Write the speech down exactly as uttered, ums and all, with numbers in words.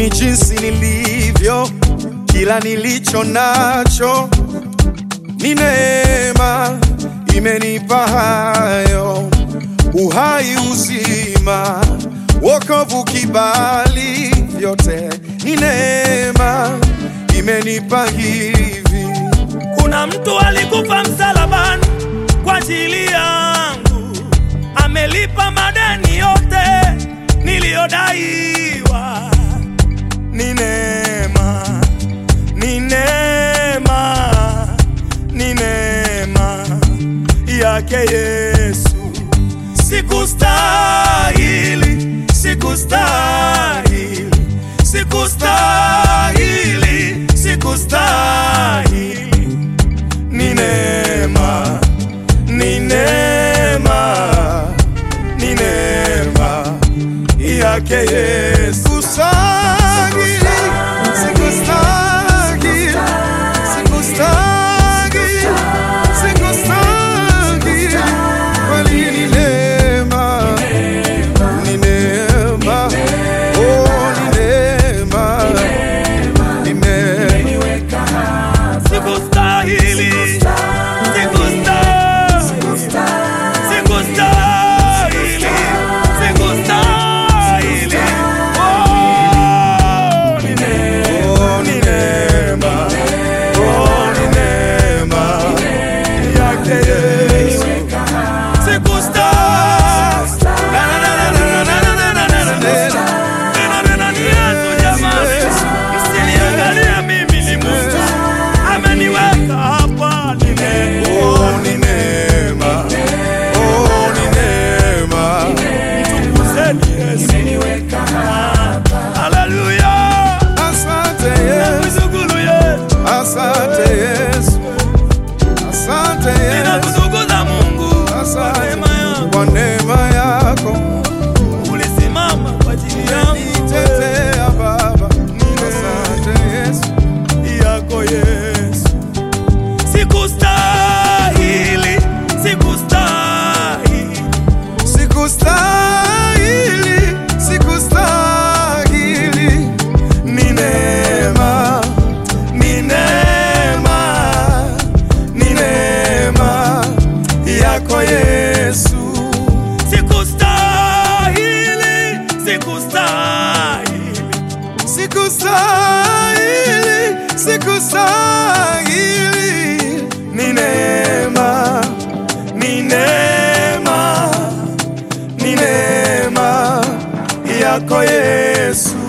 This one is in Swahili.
mimi jinsi nilivyo, kila nilicho nacho ni neema imenipa hayo, uhai, uzima, wokovu, kibali, vyote ni neema imenipa hivi. Kuna mtu alikufa msalabani kwa ajili yangu, amelipa madeni yote niliyodaiwa. Ni neema, ni neema, ni neema yake Yesu. Sikustahili, sikustahili, sikustahili, sikustahili. Ni neema, ni neema, ni neema yake Yesu. Sikustahili, sikustahili, sikustahili, sikustahili. Kweli ni neema, ni neema, oh ni neema, ni neema. Sikustahili, kwa neema yako ulisimama kwa ajili yangu, nitetea Baba. Asante Yesu, yako Yesu. Sikustahili, sikustahili, sikustahili, sikustahili. Ni neema, ni neema, ni neema yako Yesu. Sikustahili, sikustahili, sikustahili, sikustahili. Ni neema, ni neema, ni neema yako Yesu.